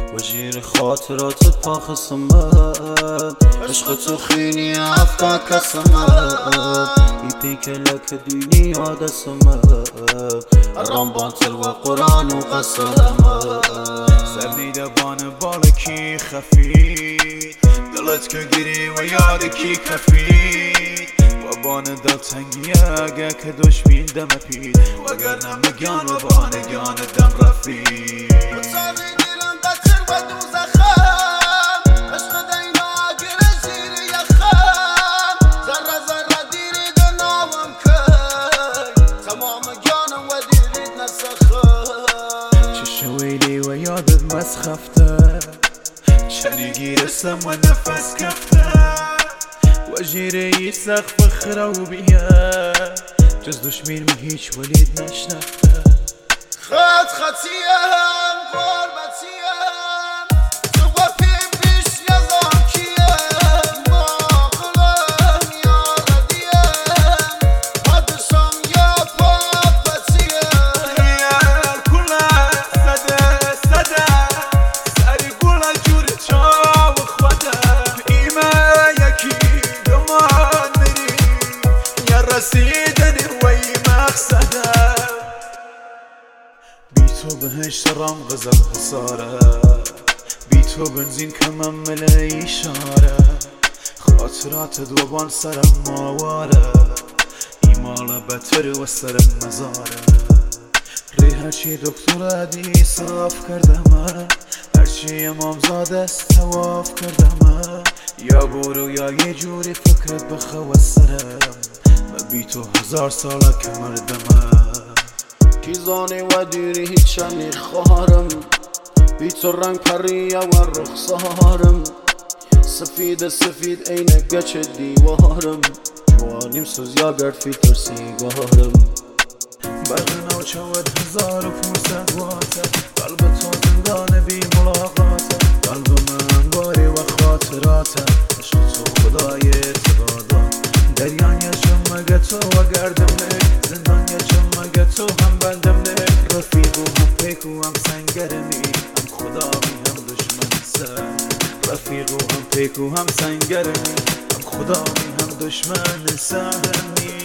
وجیر خاطراتت پا خسمت عشق تو خینی افتا کسمت ایپی که لک دینی آدسمت ارام بانتر و قرآن و قسمت سرنیده بان بالکی خفید دلت که گیری و یاد کی کفید و بان دلتنگیه اگه که دشمین دم پید وگر نمیگان و بانگان دم رفید شويلي ويادت مسخفته شاني جيرسم ونفس كفته وجيري سقف خروبيه جز دشمين هيج وليد نشنفته خط خطيهم غربتيهم رسيدني وي مقصده بيتو بهش رام غزل خساره بيتو بنزين كمان ملي اشاره خاطرات دوبان سرم ماواره ایمال بتر و سرم مزاره هرچی دکتر عدی صاف کردم هرچی امامزاده است تواف کردم یا برو یا یه جوری فکرت بخوا سرم بی تو 1000 ساله که مردمه کیزانی و دیری هیچ خواهرم بی تو رنگ پریه و رخسارم سفید سفید عین گچ دیوارم جوانیم سوز یا گرد فیلتر سیگارم برق نوچود 1500 واته قلب تو زندان بی ملاقاته قلب من باری و خاطراته عشق تو خدای اعتقادات دریان یه مگه تو و گردم نه زندان یه مگه تو هم بندم نه رفیق و هم پیک و هم سنگرمی هم خدامی هم دشمن سر رفیق و هم پیک و هم سنگرمی هم خدامی هم دشمن سرمی